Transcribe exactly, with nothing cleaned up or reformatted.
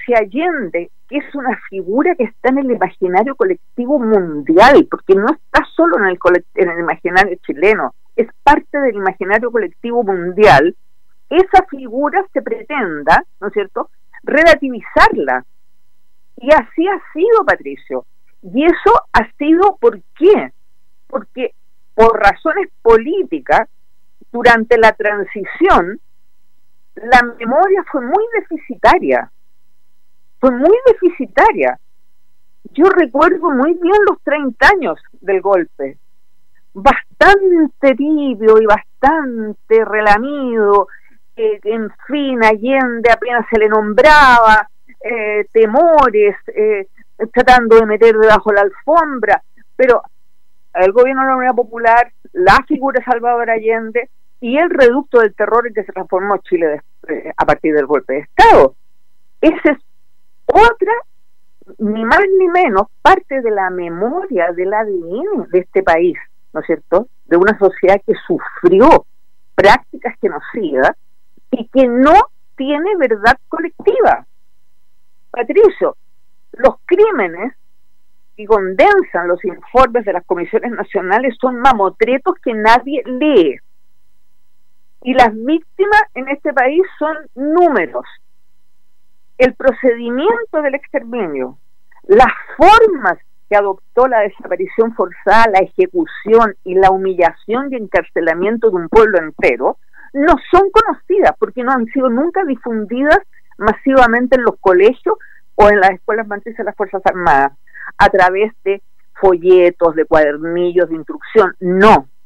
Patricia Allende, que es una figura que está en el imaginario colectivo mundial, porque no está solo en el, en el imaginario chileno, es parte del imaginario colectivo mundial, esa figura se pretenda, ¿no es cierto?, relativizarla. Y así ha sido, Patricio. Y eso ha sido, ¿por qué? Porque por razones políticas, durante la transición, la memoria fue muy deficitaria. Fue muy deficitaria. Yo recuerdo muy bien los treinta años del golpe. Bastante tibio y bastante relamido. Eh, en fin, Allende apenas se le nombraba, eh, temores, eh, tratando de meter debajo la alfombra, pero el gobierno de la Unidad Popular, la figura de Salvador Allende y el reducto del terror en que se transformó Chile de, eh, a partir del golpe de Estado. Esa es otra, ni más ni menos, parte de la memoria del A D N de este país, ¿no es cierto?, de una sociedad que sufrió prácticas genocidas y que no tiene verdad colectiva. Patricio, los crímenes que condensan los informes de las comisiones nacionales son mamotretos que nadie lee. Y las víctimas en este país son números. El procedimiento del exterminio, las formas que adoptó la desaparición forzada, la ejecución y la humillación y encarcelamiento de un pueblo entero, no son conocidas porque no han sido nunca difundidas masivamente en los colegios o en las escuelas matrices de las Fuerzas Armadas, a través de folletos, de cuadernillos de instrucción. No,